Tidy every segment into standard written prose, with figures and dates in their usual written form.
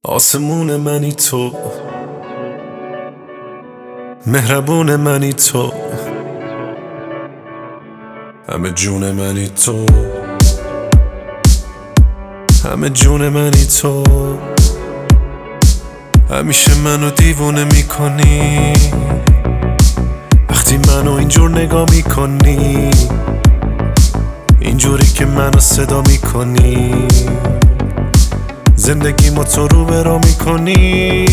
آسمون منی تو، مهربون منی تو، همه جون منی تو، همه جون منی تو. همیشه منو دیوونه میکنی وقتی منو اینجور نگاه میکنی، اینجوری که منو صدا میکنی، زندگی ما تو رو برا میکنی.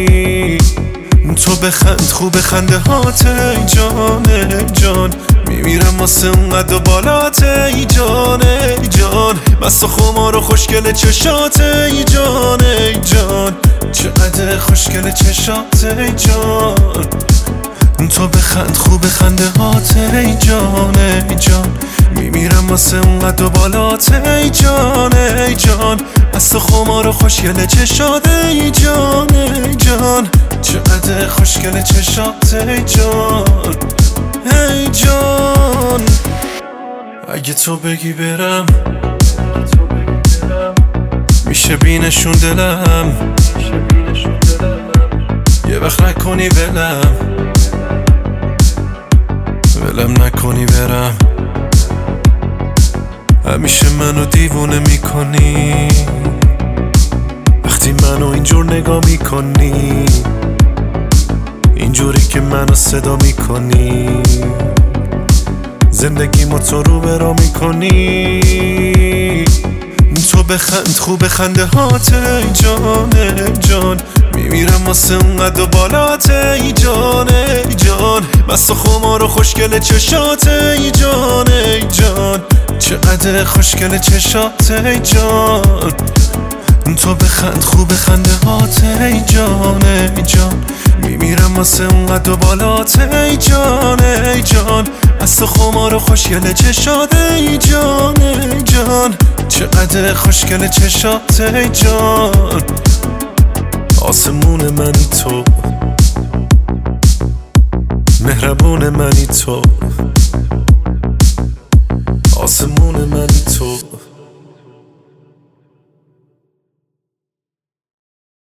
تو بخند خوب خنده هات ای جان ای جان، میمیرم واسه اونقدر بالات ای جان ای جان، مست و خمار و خوشگل چشات ای جان ای جان، چقدر خوشگل چشات ای جان. تو بخند خوب خنده هات ای جان ای جان، میمیرم واسه اونقدر بالات ای جان ای جان، مست و خمار و خوشگل چشات ای جان ای جان، چقدر خوشگل چشات ای جان ای جان. اگه تو بگی برم میشه بینشون دلم، یه وقت نکنی ولم نکنی برم. همیشه منو دیوونه میکنی وقتی منو اینجور نگاه میکنی، اینجوری که منو صدا میکنی، زندگی ما تو رو برا میکنی. تو بخند خوب خنده هات ای جان ای جان، میمیرم واسه اونقدر بالات ای جان ای جان، مست و خمار و خوشگل چشات ای جان ای جان، چقدر خوشگل چشات ای جان. تو بخند خوب خنده هات ای جان ای جان، میمیرم واسه اونقدر بالات ای جان ای جان، مست و خمار و خوشگل چشات ای جان ای جان، چقدر خوشگل چشات ای جان. آسمون منی تو، مهربون منی تو،